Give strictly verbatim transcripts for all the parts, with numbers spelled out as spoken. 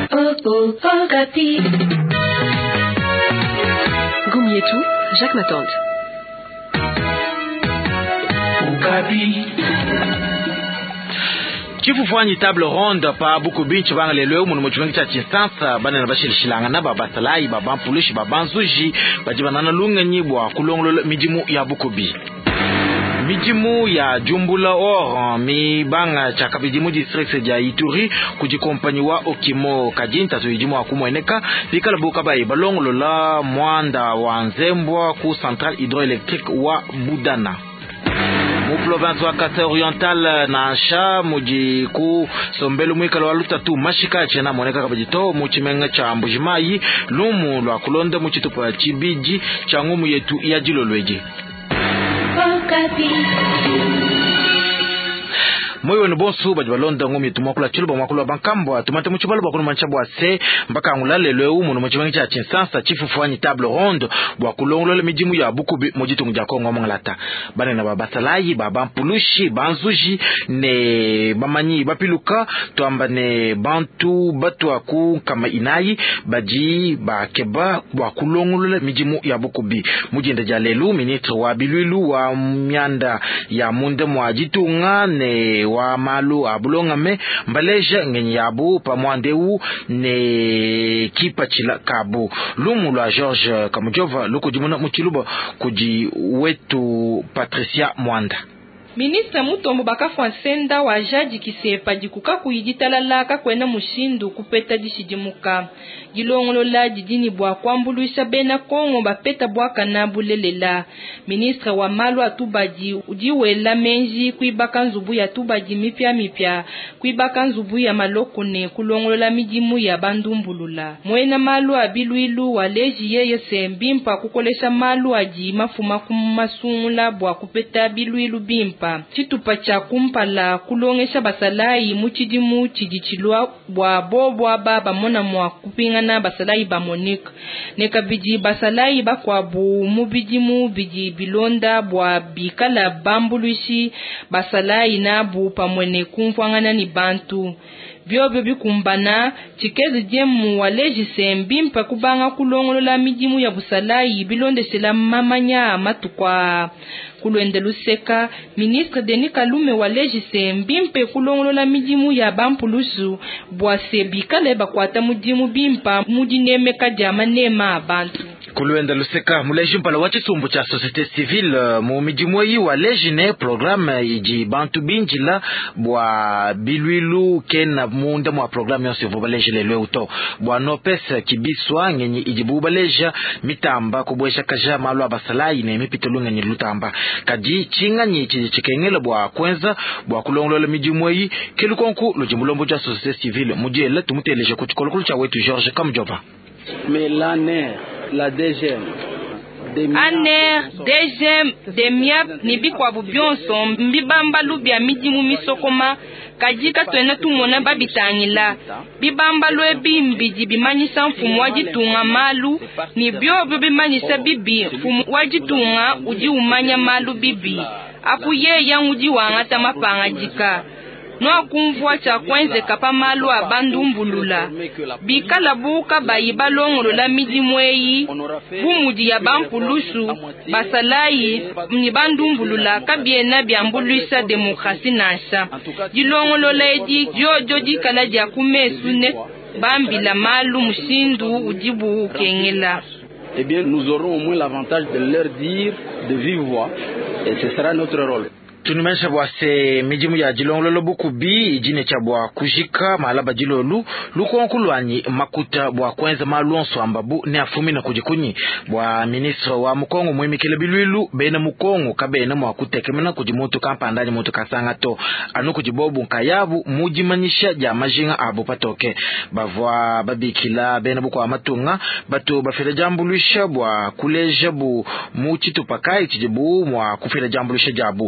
Oh oh Okapi. Gumietu, Jacques Matande. Okapi. Chifu fwanyi table ronde pa buku binchi banga lelo mu mochwengi cha chinsansa bana na bashilishilanga na baba salai baba mpulushi baba nzuji bajibana na lunga nyibwa kulongolo mijimu ya bukubi mijimu ya Jumbula Or mi banga cha kabijimu district ya Ituri kujikompanyi wa Okimo kajinta so ijimu akumweneka likala buka bai balongolo la mwanda wa Nzembwa ku central hydroelectrique wa Budana. Mu province wa Kasai Oriental na sha muji ku sombelu mwikalo waluta tu mashika chena moneka kabajito muchimenga cha Mbujimai lumu lwa kulonda muchitupa chibiji cha ngumu yetu ya Jilolweje. Moyo ni bonsu bajibalonda ngumi tumakula chiluba makula bankambo tumate muchibalo bakunu manchabwa se mpaka angulale leo mu muchimangi cha chinsansa chifu fwanyi table ronde bwa kulongolo mijimu ya bukubi mujitu ngja Kongo mangalata bana na baba salai baba mpulushi banzuji ne bamanyi bapiluka tuamba ne bantu batu aku kama inai baji bakeba bwa kulongolo mijimu ya bukubi mujinda jalelu ministre wa bilwilu wa myanda ya munde mwa jitunga ne wa malu abulonga me mbaleja ngenye yabu pa mwandeu ne kipa chila kabu lumu la George Kamujova luko jimuna muchiluba kuji wetu Patricia Mwanda. Ministre Mutombo Bakafu Nsenda wa jadi kisepa jikuka kuyijitalala kwena mushindu kupeta dishijimuka jilongolo la jidini bwa kwambuluisha bena Kongo bapeta bwa kanabulelela. Ministre wa malu atubaji ujiwela menji kuibaka nzubu ya tubaji mipya mipya kuibaka nzubu ya malokone kulongolo la mijimu ya bandumbulula mwena malu abiluilu waleji yeye sembimpa kukolesha malu aji mafuma kumasungula bwa kupeta biluilu bimpa chitupa cha kumpala kulongesha basalai muchidimu chidichilwa bwa bobwa baba mona mwa kupingana basalai ba Monique neka biji basalai bakwa bu mubidimu biji bilonda bwa bikala bambulushi basalai na bu pamwene kumfangana ni bantu byobyo bikumbana chikezi jemu waleji sembi mpa kubanga kulongolo la mijimu ya busalai bilonde sela mamanya matukwa kulwende luseka. Ministre Denis Kalume waleji sembi mpe kulongolo la mijimu ya bampulusu bwa sebikale bakwata mujimu bimpa mujineme kajama nema abantu kulwenda luseka muleji mpala wachi sumbu cha societe civile mu mijimu yi waleji ne programme iji bantu binjila bwa bilwilu kena munda mwa programme yonsi vubaleji lelwe uto bwa nopes kibiswa ngenye iji bubaleja mitamba kubwesha kaja malu abasalai ne mipitulu ngenye lutamba kaji chinga nyi chiji chikengele bwa kwenza bwa kulongolo mijimu yi kelukonku lujimulombo cha societe civile mujele tumuteleje kuchikolokulu cha wetu George Kamujova. Mais l'année la D G M Aner, D G M, Demiap, Nibikwa Bubionso, Mbibamba Lubia Midimu Misokoma, Kajika Twena Tumona Babitangila, Bibamba Lue Bimbi, Bimanisa Fumwaji Tunga Malu, Nibio Bimanisa Bibi, Fumwaji Tunga, Uji Umanya Malu Bibi, Apuye Yang Uji Wangata Mapanga Jika. No kumvwa cha kwenze kapa malu abandumbulula bikala buka bayiba longolo la midimweyi bumuji ya bampulusu basalai ni bandumbulula kabiena byambuluisa demokrasi nasha jilongolo leji jojo jikala ja kumesu ne bambila malu mushindu ujibu kengela. Eh bien nous aurons au moins l'avantage de leur dire de vive voix et ce sera notre rôle. Tunimensha bwase mijimu ya jilongolo bukubi ijine cha bwa kujika malaba jilolu luko onkulwanyi makuta bwa kwenza malonso ambabu ne afumi na kujikunyi bwa ministre wa Mukongo mwimikile bilwilu bena Mukongo kabena mwa kutekemena kujimutu kampandani mutu kasanga to anu kujibobu nkayabu mujimanyisha ja majinga abu patoke bavwa babikila bena buko amatunga batu bafira jambuluisha bwa kuleja bu muchitu pakai chijibu mwa kufira jambuluisha jabu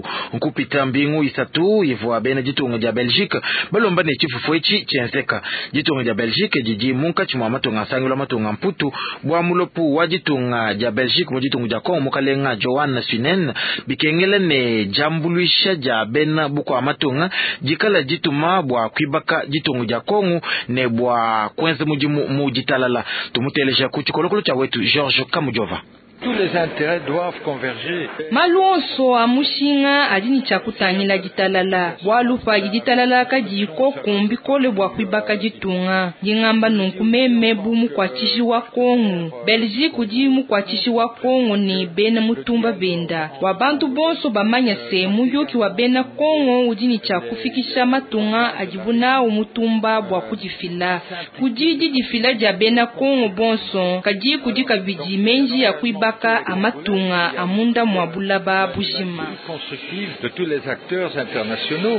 kupita mbingu isatu ivwa bena jitunga ja Belgique balomba ne chifufwechi chenzeka jitunga ja Belgique jiji munka chimwa matunga sangula matunga mputu bwa mulopu wa jitunga ja Belgique mo jitunga ja Congo mukalenga Joanna Swinen bikengele ne jambuluisha ja bena buko amatunga jikala jituma bwa kwibaka jitunga ja Congo ne bwa kwenze mujimu mujitalala tumuteleja kuchikolokolo cha wetu George Kamujova. Tous les intérêts doivent converger. Maluonso amushinga adini chakutanyila jitalala walupa jitalala kajiko kumbi kole bwa kwibaka jitunga jingamba nunkumeme bumu kwa chishi wa Kongo Belgique jimu kwa chishi wa Kongo ni bena mutumba benda wabantu bonso bamanya semu yoki wa bena Kongo udini chakufikisha matunga ajibuna umutumba bwa kujifila kujiji jifila ja bena Kongo bonso kaji kujika biji menji ya kwibaka amatunga amunda mwabulaba bujima Constructive de tous les acteurs internationaux.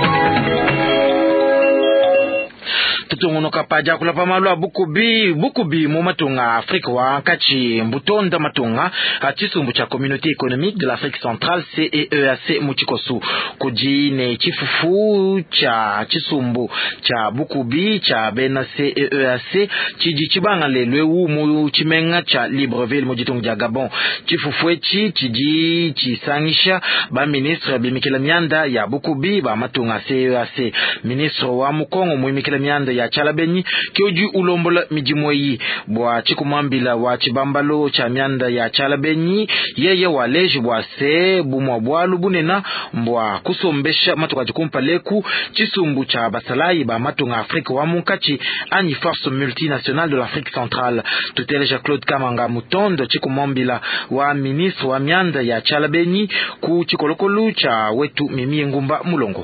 tutungunuka paja kula pamalwa bukubi bukubi mu matunga Afrika wa kachi mbutonda matunga atisumbu cha Communauté économique de l'Afrique centrale C E E A C muchikosu kuji ne chifufu cha chisumbu cha bukubi cha bena C E E A C chiji chibanga lelwe u mu chimenga cha Libreville mujitunga Gabon chifufu echi chiji chisangisha ba ministre bimikila mianda ya bukubi ba matunga C E E A C ministre wa mukongo muimikila mianda ya Chalabenyi kioji ulombola mijimweyi bwa chikumambila wa chibambalo cha mianda ya Chalabenyi yeye waleji bwa se bumwa bwalu bunena mbwa kusombesha matuka jikumpa leku chisumbu cha basalayi ba matunga Afrika wa munkachi ani force multinationale de l'Afrique centrale tuteleja Claude Kamanga Mutondo chikumambila wa ministre wa mianda ya Chalabenyi ku chikolokolu cha wetu Mimi Ngumba Mulongo.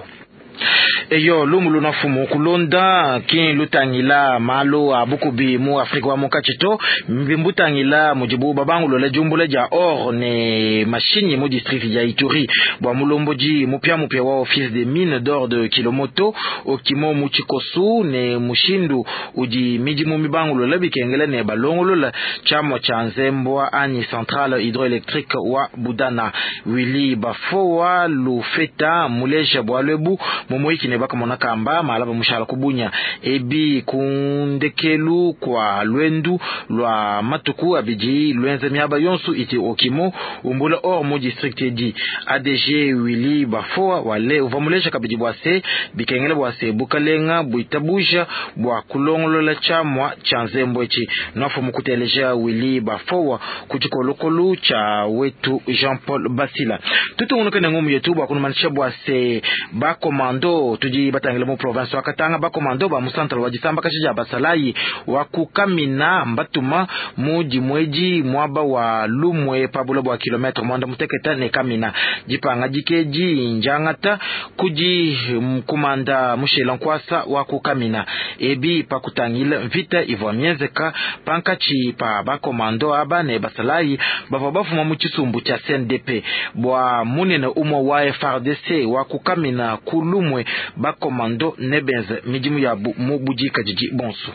Eyo lumulu na fumu kulonda kin lutangila malo abukubi mu Afrika wa mokachito mbimbutangila mujibu babangu lola jumbula ja or ne machine mu district ya Ituri bwa mulomboji mupya mupya wa office de mine d'or de Kilomoto okimo muchikosu ne mushindu uji miji mu mibangu lola bikengela ne balongo lola chamo cha nzembwa ani centrale hydroélectrique wa Budana Willy Bafowa lufeta muleja bwa lebu mumoiki ne baka mona kamba malaba mushala kubunya ebi kundekelu kwa lwendu lwa matuku abiji lwenze miaba yonsu iti okimo umbula or mu district edi A D G Willy Bafowa wale uvamulesha kabiji bwase bikengele bwase bukalenga buitabuja bwa kulongolola chamwa chanzembo echi nafo mukuteleja Willy Bafowa kuchikolokolu cha wetu Jean-Paul Basila tutungunuka na ngumu yetu bwa kunumanisha bwase ba komando tuji batangile mu province wakatanga ba komando ba musantra wajisamba kashija basalayi wakukamina mbatuma muji mweji mwaba wa lumwe pabulo bwa kilometre mwanda muteketa ne kamina jipanga jikeji njangata kuji mkumanda mushela nkwasa wakukamina ebi pakutangile vita ivwa mienzeka pankachi pa ba komando aba ne basalayi bava bafuma mu chisumbu cha C N D P bwa munene umo wa F R D C wakukamina kulumwe ba komando nebenze mijimu ya bu, mubujika jiji bonso.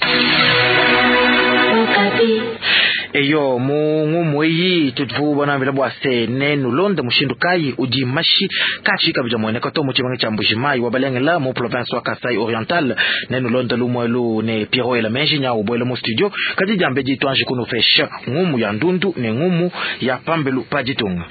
Eyo mungu mweyi tutufu wana vila bwase nenu londa mushindu kai uji mashi kachi kabija mwene kato muchimangi cha mbujimai wabalenge la mu province wa Kasai Oriental nenu londa lumwelu ne Piero ela menji nya ubwele mu studio kaji jambeji tuanji kunu fesha ngumu ya ndundu ne ngumu ya pambelu pajitunga.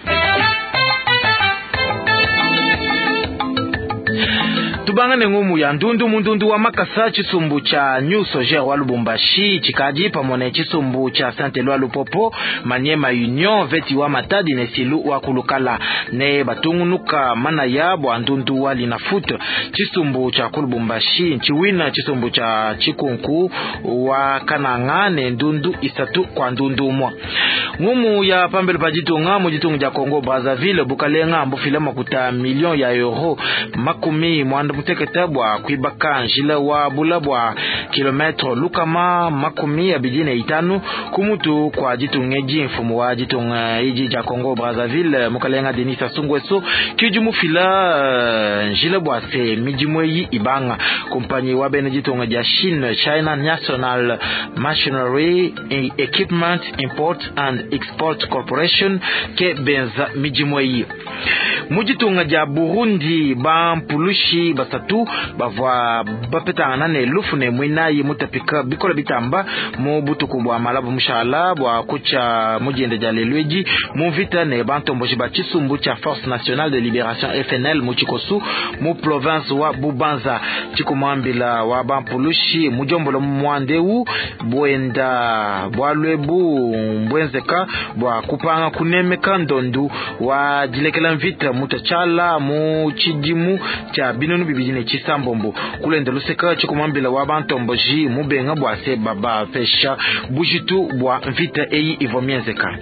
Tubanga ne ngumu ya ndundu mundundu wa Makasa chisumbu cha New Soger wa Lubumbashi chikaji pamone chisumbu cha Saint-Eloi Lupopo Maniema Union veti wa Matadi ne Silu wa Kulukala ne batungunuka mana ya bwa ndundu wa Linafoot chisumbu cha Lubumbashi chiwina chisumbu cha Chikunku wa Kananga ne ndundu isatu kwa ndundu mwa ngumu ya pambele pajitunga mujitungu ja Congo Brazzaville bukalenga mbufile makuta milion ya euro makumi mwanda muteketa bwa kwibaka njila wa bulabwa kilometro lukama makumi abidi na itanu kumutu kwa jitungeji mfumu wa jitunga iji ja Congo Brazzaville mukalenga Denis Sassou Nguesso kijumu fila njile bwase mijimweyi ibanga kompanyi wa bene jitunga ja Chine China National Machinery Equipment Import and Export Corporation ke benza mijimweyi mujitunga ja Burundi ba mpulushi basatu bavwa bapetana ne lufune mwinayi mutapika bikola bitamba mu butuku bwa malabu mushala bwa kucha mujende ja lelweji mu vita ne bantomboji ba Chisumbu cha Force Nationale de Libération F N L mu Chikosu mu province wa Bubanza chikumambila wa bampulushi mujombolo mwandeu bwenda bwa lwebu mbwenzeka bwa kupanga kunemeka ndondu wa dilekela mvita mutachala mu chijimu cha binonu bibijine chisambombo kulenda luseka chikumambila wa bantomboji mubenga bwa se baba pesha bujitu bwa mvita eyi ivomienzeka.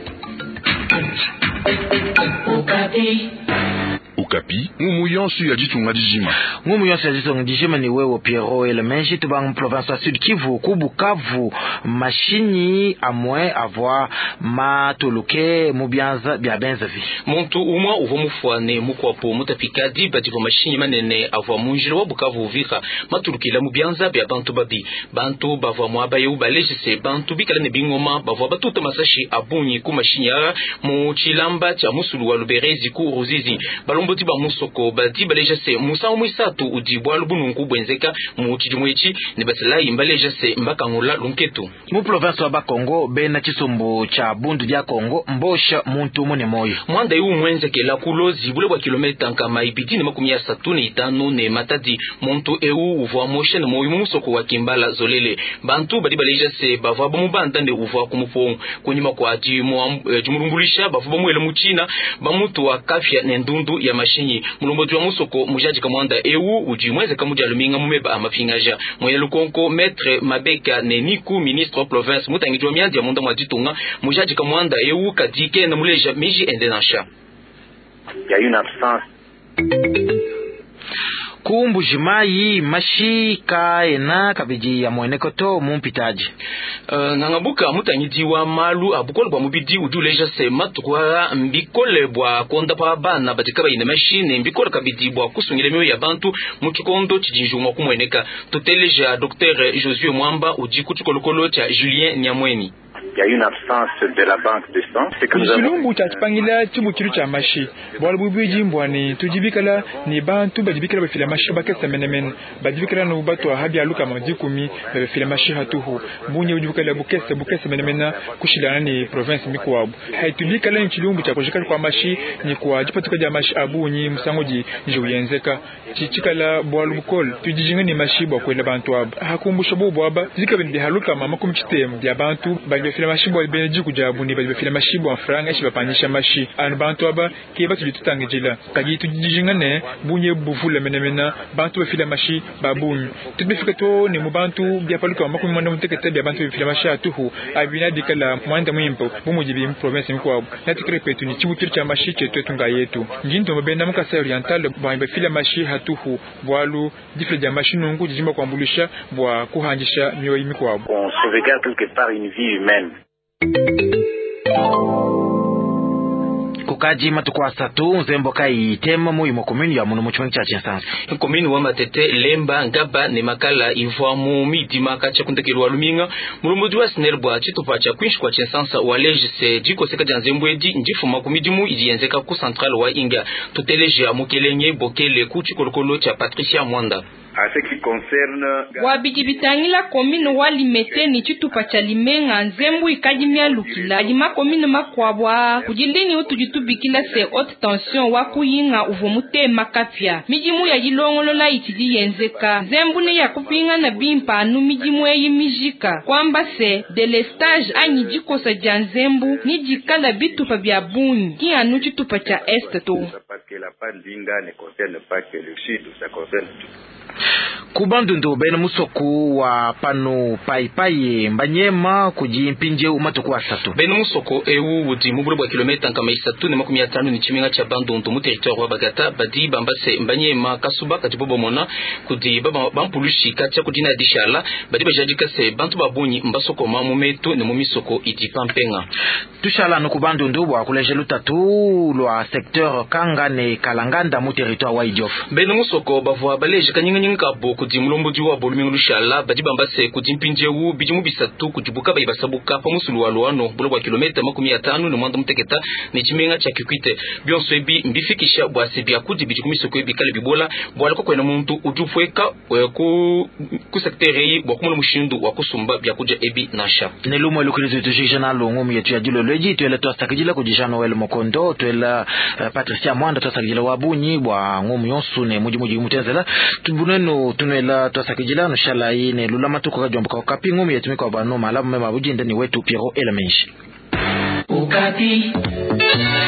Okapi. Okapi, ngumu yonsu ya jitunga dijima. Ngumu yonsu ya jitunga dijima ni wewe Pierrot Elemenji tubang province wa Sud Kivu kubukavu mashini amwe avwa matuluke mubianza bya benzavi. Muntu umwa uvo mufwane mukwapo mutapikadi badivo mashini manene avwa munjiro wa Bukavu uvika matulukila mubianza bya bantu babi. Bantu bavwa mwaba yu balejise bantu bikala ne bingoma bavwa batuta masashi abunyi ku mashini ya mu chilamba cha musulu wa Luberezi ku Ruzizi. Balomboti ba musoko badi baleja se musa umwisatu udibwa lubunungu bwenzeka mu chijumwechi ne basela imbaleja se mbakangula lunketu mu province wa Bakongo bena Chisumbu cha bundu dia Kongo mbosha muntu mune moyo mwanda yu mwenzeke la kulozi bule bwa kilomita nkama ipiti ne makumi ya satu ne itano ne matadi muntu eu uvwa mosha ne moyo musoko wa Kimbala Zolele bantu badi baleja se bava bomubanda ne uvwa kumupong kunyima kwa jimo jumurumbulisha bava bomwele muchina bamutu wa kafya ne ndundu ya mashini mulombozi wa musoko mujaji kamwanda eu ujimweze kamuja luminga mumeba amafingaja moya lukonko maître Mabeka Neniku ministre wa province mutangijwa miandi ya munda mwa ditunga mujaji kamwanda eu kadike na muleja miji endenasha. Il y a une absence kumbu jimayi mashi kaena kabiji ya mwenekoto mumpitaji uh, nangabuka mutangidi wa malu abukole bwa mubidi uduleja sema tukwa mbikole bwa konda pa bana batikaba ine machine mbikole kabidi bwa kusungile myo ya bantu mukikondo chijinjuma kumweneka tuteleja docteur Josué Mwamba ujiku chikolokolo cha Julien Nyamweni. Il y a une absence de la banque de sang. C'est que nous avons chipangila chibukiru cha mashi bwala bubiji mbwani tujibikala ni bantu bajibikala bafila mashi bakesa menemen bajibikala no bato habi aluka madikumi bafila mashi hatuhu bunye ujibikala bukesa bukesa menemena kushilana ni province mikwabu haitubikala ni chilumbu cha kujikala kwa mashi ni kwa jipatika ja mashi abunyi musangoji njuyenzeka chichikala bwala bukol tujijinga ni mashi bwa kwela bantu abo hakumbusho bo bwaba zikabindi haluka mama kumchitemu ya bantu bafila mashibo albeneji kujabuni bafila mashibo afranga shi bapanyisha mashi an bantu aba ke batu tutangejila kaji tujijingane bunye buvula menemena bantu bafila mashi babunyu tubifika to ne mu bantu bya paluka makumi mwanda mutekete bya bantu bafila mashi atuhu abina dikala mwanda mwimpo bumujibi mu province mko natikire petu ni chibukiri cha mashi chetu tunga yetu ngindo mbenda mukasa oriental bwa bafila mashi hatuhu bwalu difle ja mashi nungu jijimba kwambulisha bwa kuhanjisha miyo imiko abo on sauvegarde quelque part une vie humaine. kukaji matukwa satu nzembo kai tema muimo komini ya munu muchwangi cha chensansi komini wa Matete Lemba Ngaba ne makala ivwa mu midima kacha kuntekirwa luminga mulumudi wa Snelbwa chitupa cha kwinshi kwa chensansa waleje se jiko seka janzembwedi njifu makumidimu ijiyenzeka ku central wa Inga tuteleje mukelenye bokele ku chikolokolo cha Patricia Mwanda. À ce qui concerne wabijibitangila komine walimete ni chitupa cha limenga nzembu ikadimia lukila ajima komine makwabwa kujilini utujitubikila se haute tension wakuyinga uvomute makapya mijimu ya jilongolola itidi yenzeka nzembu ne yakupinga na bimpa anu mijimu eyi mijika kwamba se delestage anyi jikosa ja nzembu ni jikala bitupa bya bunyi ki anu chitupa cha est to parce que la pandinga ne concerne pas que le sud, ça concerne tout. Kubandundu bena musoko wa pano paipai mbanyema kujimpinje umatuku wa satu. Bena musoko ewu udi mubule bwa kilometa nkama isatu ne makumi atano ni chiminga cha bandundu mu territoire wa Bagata badi bambase mbanyema kasuba katibobo mona kudi baba bampulushi katia kudina dishala badi bajadika se bantu babonyi mbasoko mamu metu ne mumisoko iti pampenga. Tushala no kubandundu bwa kulejelu tatu lwa secteur Kanga ne Kalanganda mu territoire wa Idiof. Bena musoko bavwa baleje kanyinga nyinga boku di mulombo diwa bolumingu lushala badi bambase kudimpinje wu bijimu bisatu kujibuka bayi basabuka pa musulu wa luano bulo kwa kilometa makumi atano ne mwanda muteketa ne chimenga cha kikwite bionso ebi mbifikisha bwa sebia kudi bijikumiso ko ebi kale bibola bwa alako kwena muntu ujufweka ku ku secteur bwa kumula mushindu wa kusumba bya kuja ebi nasha ne lumo lukirizo tujijana longomu yetu ya jilo leji tuele to sakijila kujijana wele mokondo tuela uh, Patricia Mwanda to sakijila wabunyi bwa ngomu yonsu ne muji muji mutenzela tubuneno tunela to sakijila no shala ine lulama tuko kajomba kwa kapi ngomu yetu kwa bano malamu mema bujinde ni wetu Piero Elamenshi Ukati